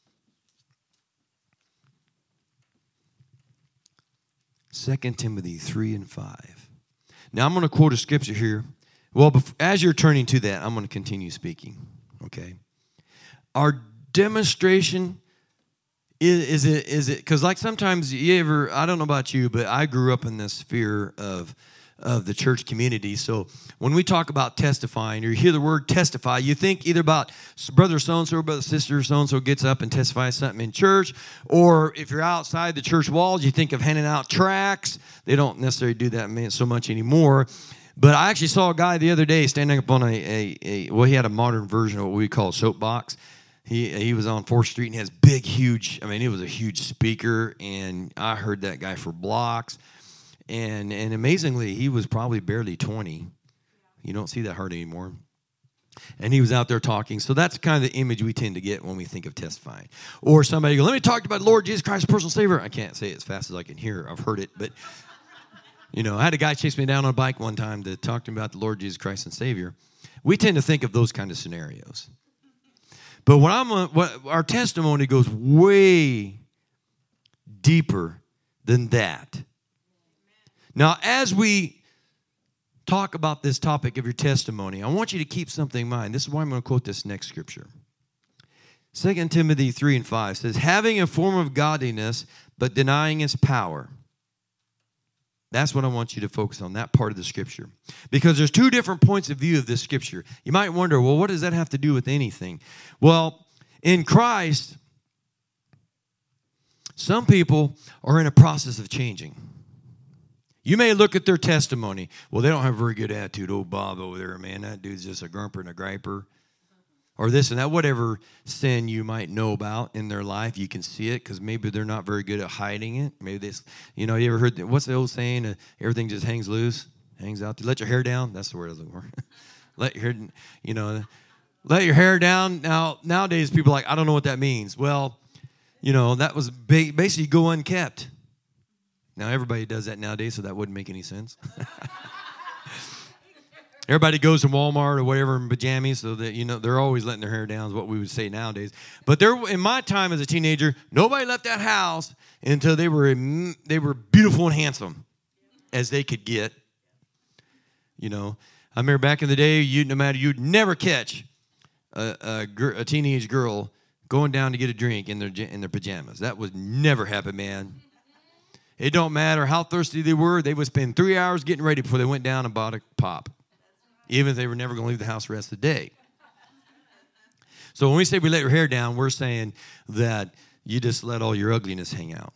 Speaker 1: Second Timothy three and five. Now I'm going to quote a scripture here. Well, as you're turning to that, I'm going to continue speaking, okay? Our demonstration, is, is it, is it, because like sometimes you ever, I don't know about you, but I grew up in this sphere of, of the church community. So when we talk about testifying, or you hear the word testify, you think either about brother so-and-so or brother sister so-and-so gets up and testifies something in church, or if you're outside the church walls, you think of handing out tracts. They don't necessarily do that so much anymore. But I actually saw a guy the other day standing up on a, a, a well, he had a modern version of what we call a soapbox. He he was on fourth Street and he has big, huge, I mean, he was a huge speaker, and I heard that guy for blocks. And and amazingly, he was probably barely twenty. You don't see that hard anymore. And he was out there talking. So that's kind of the image we tend to get when we think of testifying. Or somebody go, let me talk about the Lord Jesus Christ, personal Savior. I can't say it as fast as I can hear. I've heard it, but... You know, I had a guy chase me down on a bike one time to talk to me about the Lord Jesus Christ and Savior. We tend to think of those kind of scenarios. But what I'm, what our testimony goes way deeper than that. Now, as we talk about this topic of your testimony, I want you to keep something in mind. This is why I'm going to quote this next scripture. Second Timothy three and five says, having a form of godliness, but denying its power. That's what I want you to focus on, that part of the scripture. Because there's two different points of view of this scripture. You might wonder, well, what does that have to do with anything? Well, in Christ, some people are in a process of changing. You may look at their testimony. Well, they don't have a very good attitude. Oh, Bob over there, man, that dude's just a grumper and a griper. Or this and that, whatever sin you might know about in their life, you can see it because maybe they're not very good at hiding it. Maybe this, you know, you ever heard, the, what's the old saying? Uh, everything just hangs loose, hangs out. Let your hair down. That's the word of the word. Let your hair, you know, let your hair down. Now, nowadays, people are like, I don't know what that means. Well, you know, that was ba- basically go unkept. Now, everybody does that nowadays, so that wouldn't make any sense. Everybody goes to Walmart or whatever in pajamas, so that, you know, they're always letting their hair down is what we would say nowadays. But there, in my time as a teenager, nobody left that house until they were they were beautiful and handsome as they could get. You know, I remember back in the day, you no matter you'd never catch a, a, gr- a teenage girl going down to get a drink in their in their pajamas. That would never happen, man. It don't matter how thirsty they were; they would spend three hours getting ready before they went down and bought a pop. Even if they were never going to leave the house the rest of the day. So when we say we let your hair down, we're saying that you just let all your ugliness hang out.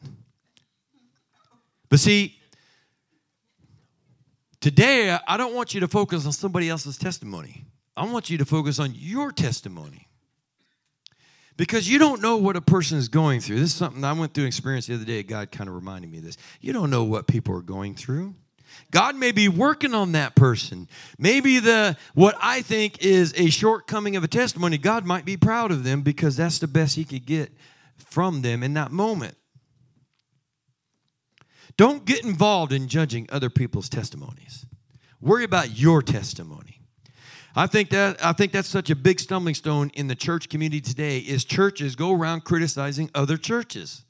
Speaker 1: But see, today I don't want you to focus on somebody else's testimony. I want you to focus on your testimony. Because you don't know what a person is going through. This is something I went through an experience the other day. God kind of reminded me of this. You don't know what people are going through. God may be working on that person. Maybe the what I think is a shortcoming of a testimony, God might be proud of them because that's the best he could get from them in that moment. Don't get involved in judging other people's testimonies. Worry about your testimony. I think that I think that's such a big stumbling stone in the church community today is churches go around criticizing other churches.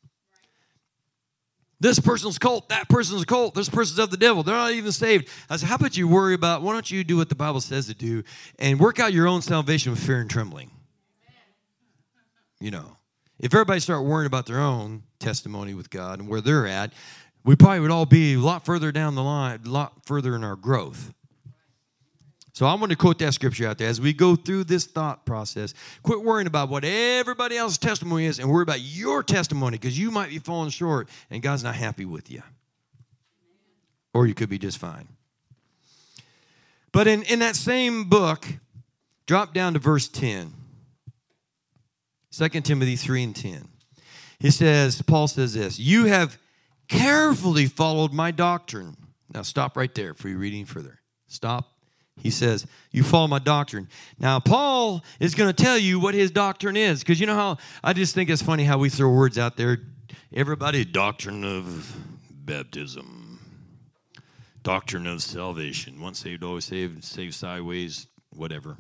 Speaker 1: This person's cult, that person's a cult, this person's of the devil, they're not even saved. I said, how about you worry about, why don't you do what the Bible says to do and work out your own salvation with fear and trembling? You know, if everybody start worrying about their own testimony with God and where they're at, we probably would all be a lot further down the line, a lot further in our growth. So I'm going to quote that scripture out there. As we go through this thought process, quit worrying about what everybody else's testimony is and worry about your testimony because you might be falling short and God's not happy with you. Or you could be just fine. But in, in that same book, drop down to verse ten. Second Timothy three and ten. He says, Paul says this, you have carefully followed my doctrine. Now stop right there before you read any further. Stop. He says, you follow my doctrine. Now, Paul is going to tell you what his doctrine is. Because you know how, I just think it's funny how we throw words out there. Everybody, doctrine of baptism. Doctrine of salvation. Once saved, always saved, saved sideways, whatever.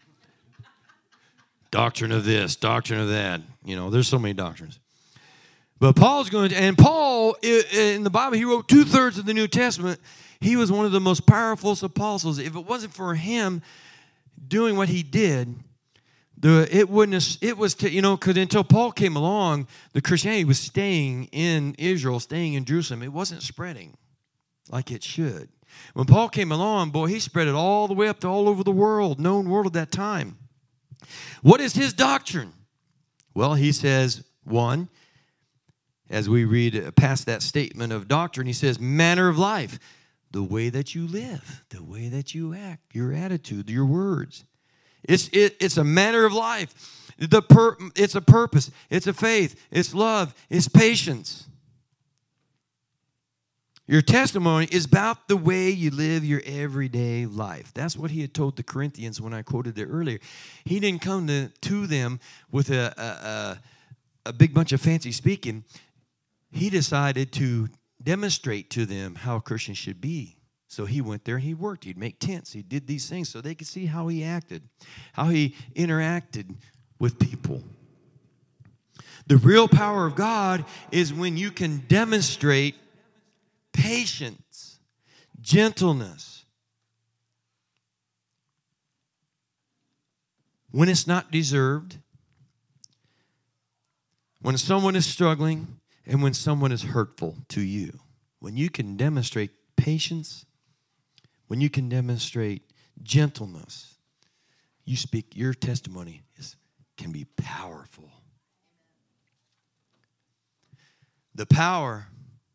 Speaker 1: Doctrine of this, doctrine of that. You know, there's so many doctrines. But Paul's going to, and Paul, in the Bible, he wrote two-thirds of the New Testament. He was one of the most powerful apostles. If it wasn't for him doing what he did, the it wouldn't have, it was, to, you know, because until Paul came along, the Christianity was staying in Israel, staying in Jerusalem. It wasn't spreading like it should. When Paul came along, boy, he spread it all the way up to all over the world, known world at that time. What is his doctrine? Well, he says, one, as we read past that statement of doctrine, he says, manner of life. The way that you live, the way that you act, your attitude, your words. It's it, it's a manner of life. The pur- it's a purpose. It's a faith. It's love. It's patience. Your testimony is about the way you live your everyday life. That's what he had told the Corinthians when I quoted it earlier. He didn't come to, to them with a, a, a, a big bunch of fancy speaking. He decided to demonstrate to them how Christians should be. So he went there and he worked. He'd make tents. He did these things so they could see how he acted, how he interacted with people. The real power of God is when you can demonstrate patience, gentleness, when it's not deserved, when someone is struggling, and when someone is hurtful to you. When you can demonstrate patience, when you can demonstrate gentleness, you speak, your testimony is, can be powerful. The power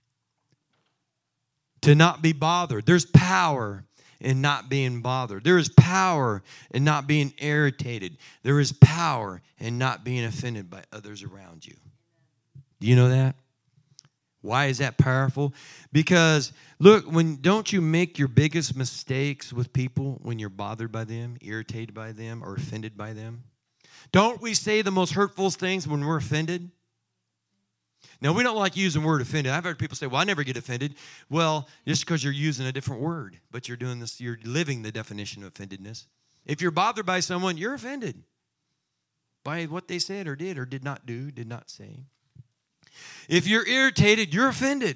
Speaker 1: to not be bothered. There's power in not being bothered. There is power in not being irritated. There is power in not being offended by others around you. Do you know that? Why is that powerful? Because, look, when don't you make your biggest mistakes with people when you're bothered by them, irritated by them, or offended by them? Don't we say the most hurtful things when we're offended? Now, we don't like using the word offended. I've heard people say, well, I never get offended. Well, just because you're using a different word, but you're doing this, you're living the definition of offendedness. If you're bothered by someone, you're offended by what they said or did or did not do, did not say. If you're irritated, you're offended.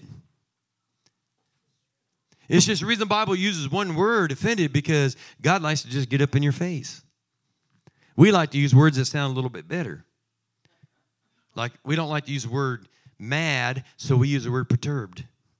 Speaker 1: It's just the reason the Bible uses one word, offended, because God likes to just get up in your face. We like to use words that sound a little bit better. Like, we don't like to use the word mad, so we use the word perturbed.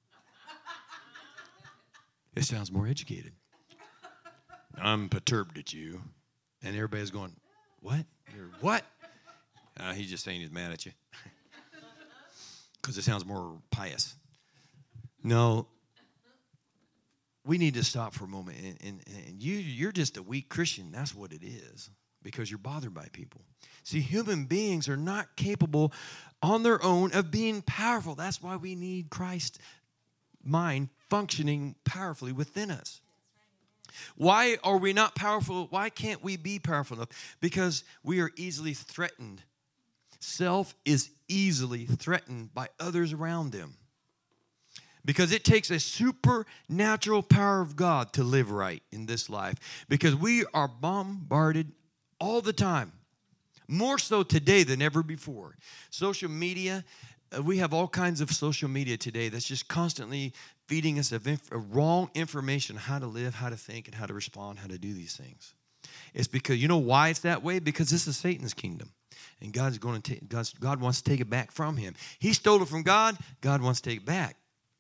Speaker 1: It sounds more educated. I'm perturbed at you. And everybody's going, what? You're what? Uh, he's just saying he's mad at you. Because it sounds more pious. No, we need to stop for a moment. And, and, and you, you're just a weak Christian. That's what it is. Because you're bothered by people. See, human beings are not capable on their own of being powerful. That's why we need Christ's mind functioning powerfully within us. Why are we not powerful? Why can't we be powerful enough? Because we are easily threatened. Self is easily threatened by others around them. Because it takes a supernatural power of God to live right in this life. Because we are bombarded all the time. More so today than ever before. Social media, uh, we have all kinds of social media today that's just constantly feeding us of inf- wrong information, how to live, how to think, and how to respond, how to do these things. It's because, you know why it's that way? Because this is Satan's kingdom. And God's going to take, God's, God wants to take it back from him. He stole it from God. God wants to take it back.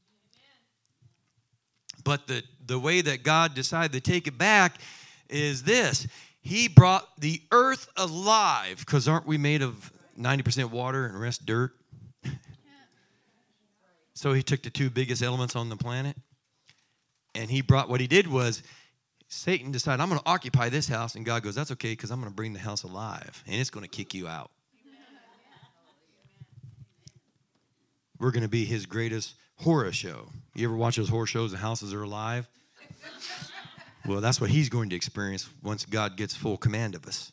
Speaker 1: But the, the way that God decided to take it back is this. He brought the earth alive, because aren't we made of ninety percent water and the rest dirt? So he took the two biggest elements on the planet, and he brought, what he did was, Satan decided, I'm going to occupy this house, and God goes, that's okay, because I'm going to bring the house alive, and it's going to kick you out. We're going to be his greatest horror show. You ever watch those horror shows, the houses are alive? Well, that's what he's going to experience once God gets full command of us.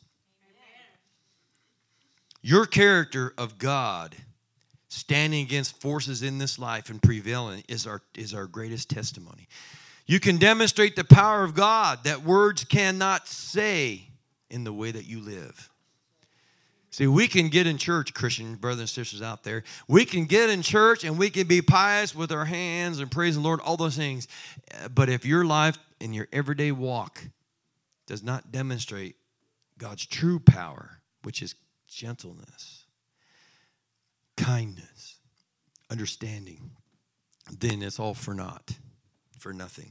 Speaker 1: Your character of God standing against forces in this life and prevailing is our, is our greatest testimony. You can demonstrate the power of God that words cannot say in the way that you live. See, we can get in church, Christian brothers and sisters out there. We can get in church and we can be pious with our hands and praise the Lord, all those things. But if your life and your everyday walk does not demonstrate God's true power, which is gentleness, kindness, understanding, then it's all for naught, for nothing.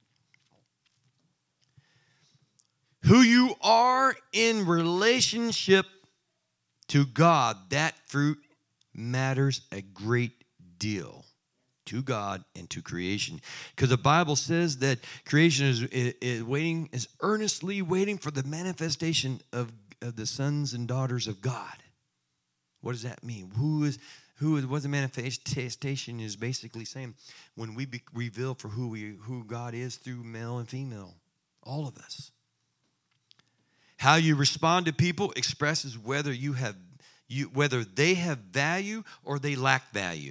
Speaker 1: Who you are in relationship to God, that fruit matters a great deal to God and to creation. Because the Bible says that creation is, is, is waiting, is earnestly waiting for the manifestation of, of the sons and daughters of God. What does that mean? Who is who is what the manifestation is basically saying? When we be, reveal for who we who God is through male and female, all of us. How you respond to people expresses whether you have you whether they have value or they lack value.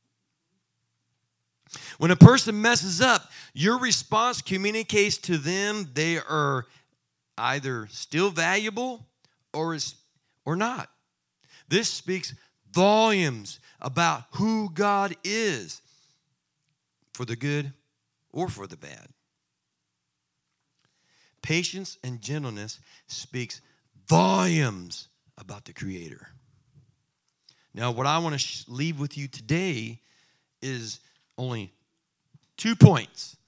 Speaker 1: When a person messes up, your response communicates to them they are either still valuable or is or not. This speaks volumes about who God is, for the good or for the bad. Patience and gentleness speaks volumes about the Creator. Now, what I want to sh- leave with you today is only two points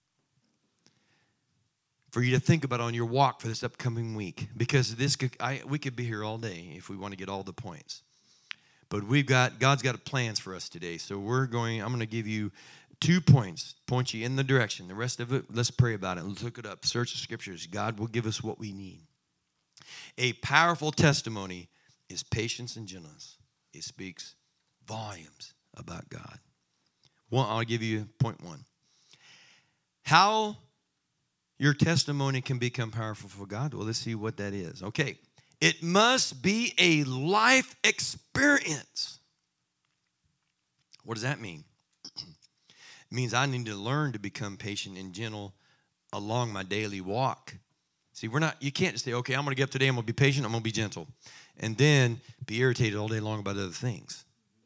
Speaker 1: for you to think about on your walk for this upcoming week, because this could, I, we could be here all day if we want to get all the points. But we've got, God's got plans for us today. So we're going, I'm going to give you two points, point you in the direction. The rest of it, let's pray about it. Let's look it up. Search the scriptures. God will give us what we need. A powerful testimony is patience and gentleness. It speaks volumes about God. One, I'll give you point one. How your testimony can become powerful for God. Well, let's see what that is. Okay. It must be a life experience. What does that mean? It means I need to learn to become patient and gentle along my daily walk. See, we're not, you can't just say, okay, I'm going to get up today, I'm going to be patient, I'm going to be gentle, and then be irritated all day long about other things.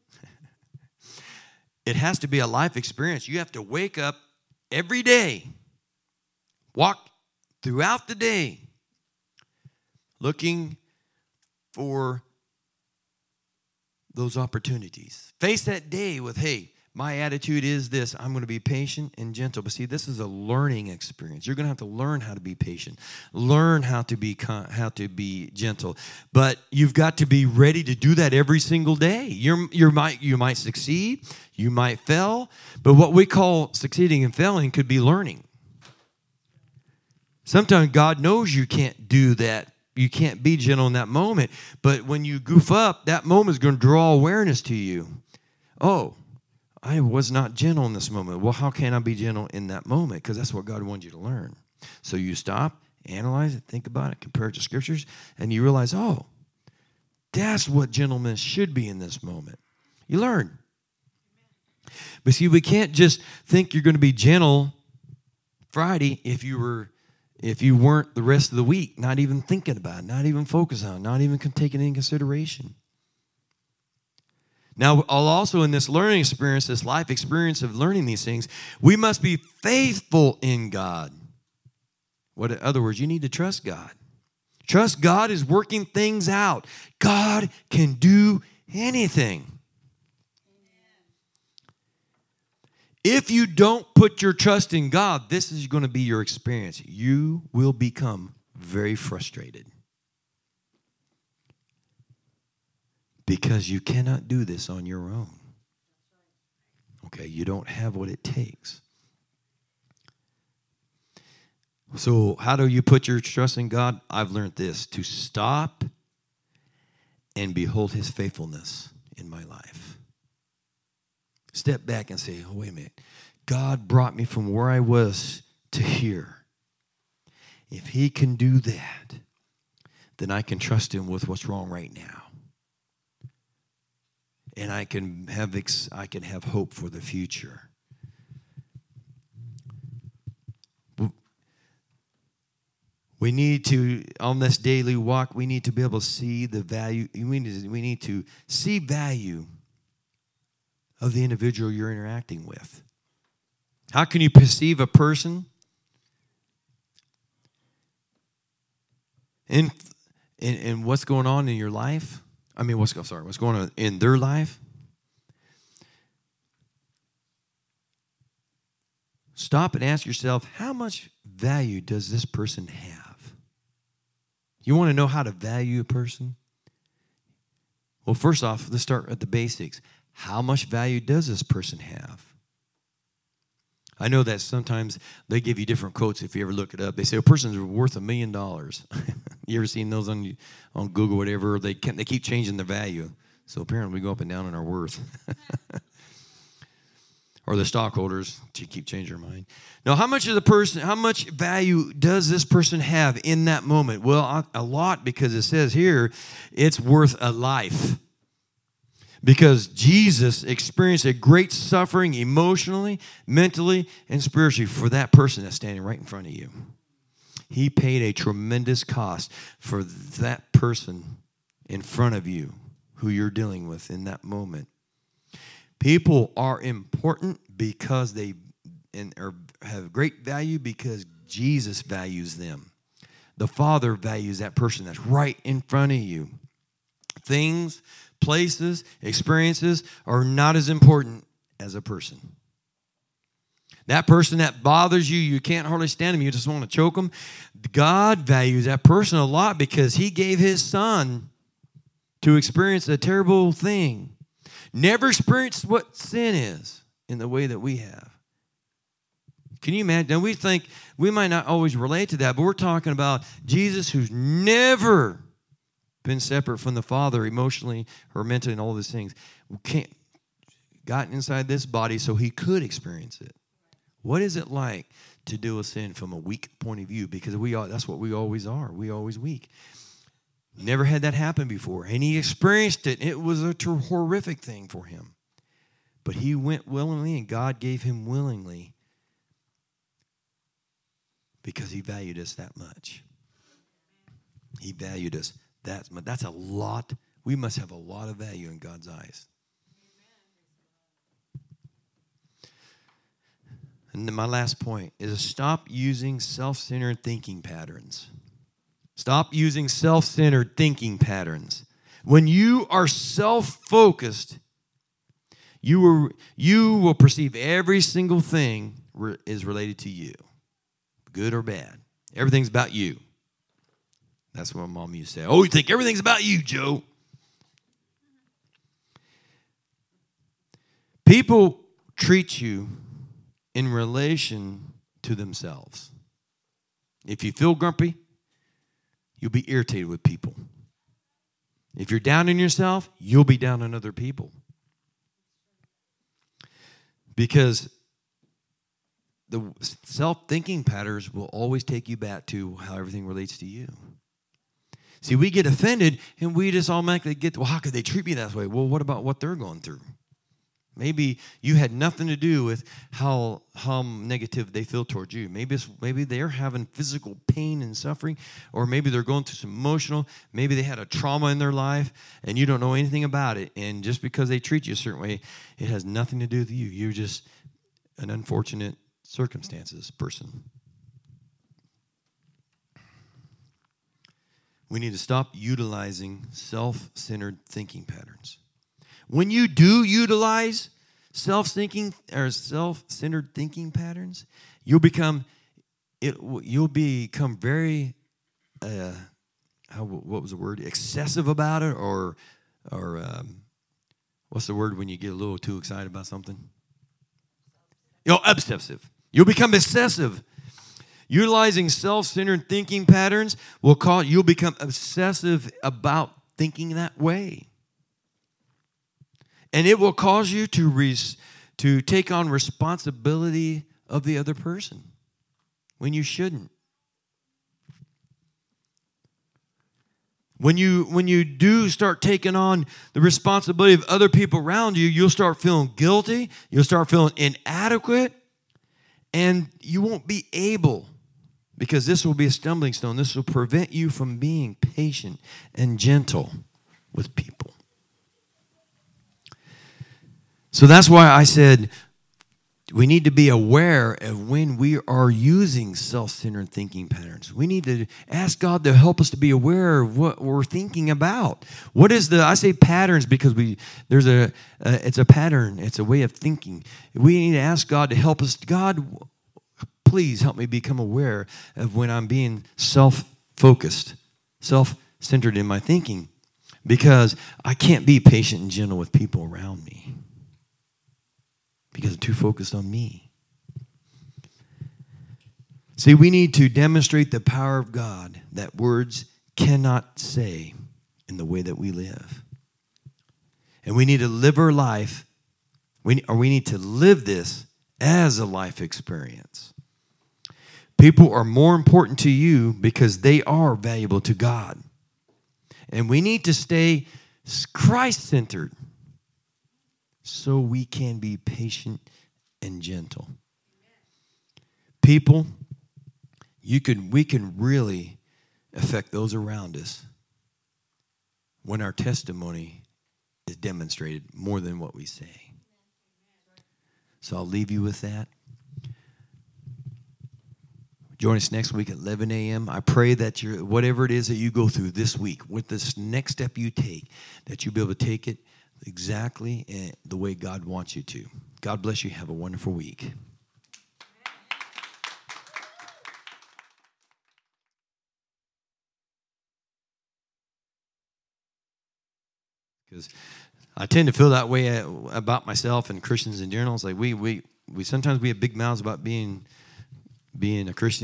Speaker 1: It has to be a life experience. You have to wake up every day, walk throughout the day, looking for those opportunities. Face that day with, hey, my attitude is this. I'm going to be patient and gentle. But see, this is a learning experience. You're going to have to learn how to be patient, learn how to be how to be gentle. But you've got to be ready to do that every single day. You're you might you might succeed, you might fail, but what we call succeeding and failing could be learning. Sometimes God knows you can't do that. You can't be gentle in that moment. But when you goof up, that moment is going to draw awareness to you. Oh, I was not gentle in this moment. Well, how can I be gentle in that moment? Because that's what God wants you to learn. So you stop, analyze it, think about it, compare it to scriptures, and you realize, oh, that's what gentleness should be in this moment. You learn. But see, we can't just think you're going to be gentle Friday if you were If you weren't the rest of the week, not even thinking about it, not even focusing on it, not even taking it into consideration. Now, also in this learning experience, this life experience of learning these things, we must be faithful in God. What, in other words, you need to trust God. Trust God is working things out. God can do anything. If you don't put your trust in God, this is going to be your experience. You will become very frustrated. Because you cannot do this on your own. Okay, you don't have what it takes. So how do you put your trust in God? I've learned this, to stop and behold his faithfulness in my life. Step back and say, oh, wait a minute. God brought me from where I was to here. If he can do that, then I can trust him with what's wrong right now. And I can have ex- I can have hope for the future. We need to, on this daily walk, we need to be able to see the value. We need to, we need to see value of the individual you're interacting with. How can you perceive a person in, in, in what's going on in your life? I mean, what's sorry, what's going on in their life? Stop and ask yourself, how much value does this person have? You want to know how to value a person? Well, first off, let's start at the basics. How much value does this person have? I know that sometimes they give you different quotes if you ever look it up. They say a person's worth a million dollars. You ever seen those on on Google, whatever? They can, they keep changing their value. So apparently we go up and down in our worth. Or the stockholders keep changing their mind. Now, how much of the person, how much value does this person have in that moment? Well, a lot, because it says here it's worth a life. Because Jesus experienced a great suffering emotionally, mentally, and spiritually for that person that's standing right in front of you. He paid a tremendous cost for that person in front of you who you're dealing with in that moment. People are important because they and are, have great value because Jesus values them. the Father values that person that's right in front of you. Things, places, experiences are not as important as a person. That person that bothers you, you can't hardly stand them, you just want to choke them. God values that person a lot because he gave his son to experience a terrible thing. Never experienced what sin is in the way that we have. Can you imagine? Now we think, we might not always relate to that, but we're talking about Jesus who's never been separate from the Father emotionally or mentally and all these things. We can't, gotten inside this body so he could experience it. What is it like to deal with sin from a weak point of view? Because we are, that's what we always are. We always weak. Never had that happen before. And he experienced it. It was a ter- horrific thing for him. But he went willingly, and God gave him willingly because he valued us that much. He valued us that much. That's a lot. We must have a lot of value in God's eyes. And then my last point is to stop using self-centered thinking patterns. Stop using self-centered thinking patterns. When you are self-focused, you will, you will perceive every single thing re- is related to you, good or bad. Everything's about you. That's what my mom used to say. Oh, you think everything's about you, Joe. People treat you in relation to themselves. If you feel grumpy, you'll be irritated with people. If you're down on yourself, you'll be down on other people. Because the self-thinking patterns will always take you back to how everything relates to you. See, we get offended and we just automatically get, well, how could they treat me that way? Well, what about what they're going through? Maybe you had nothing to do with how how negative they feel towards you. Maybe it's, maybe they're having physical pain and suffering, or maybe they're going through some emotional. Maybe they had a trauma in their life, and you don't know anything about it. And just because they treat you a certain way, it has nothing to do with you. You're just an unfortunate circumstances person. We need to stop utilizing self-centered thinking patterns. When you do utilize self-thinking or self-centered thinking patterns, you'll become it. You'll become very, uh, how, what was the word? Excessive about it, or, or um, what's the word when you get a little too excited about something? You know, obsessive. You'll become excessive. Utilizing self-centered thinking patterns will cause you'll become obsessive about thinking that way. And it will cause you to res- to take on responsibility of the other person when you shouldn't. When you when you do start taking on the responsibility of other people around you, you'll start feeling guilty, you'll start feeling inadequate, and you won't be able, because this will be a stumbling stone. This will prevent you from being patient and gentle with people. So that's why I said we need to be aware of when we are using self-centered thinking patterns. We need to ask God to help us to be aware of what we're thinking about. What is the, I say patterns because we there's a, uh, it's a pattern. It's a way of thinking. We need to ask God to help us. God, please help me become aware of when I'm being self-focused, self-centered in my thinking, because I can't be patient and gentle with people around me, because I'm too focused on me. See, we need to demonstrate the power of God that words cannot say in the way that we live. And we need to live our life, we, or we need to live this as a life experience. People are more important to you because they are valuable to God. And we need to stay Christ-centered, so we can be patient and gentle. People, you can we can really affect those around us when our testimony is demonstrated more than what we say. So I'll leave you with that. Join us next week at eleven a.m. I pray that you're, whatever it is that you go through this week, with this next step you take, that you'll be able to take it exactly the way God wants you to. God bless you. Have a wonderful week. Because I tend to feel that way about myself and Christians in general. It's like we we we sometimes we have big mouths about being being a Christian.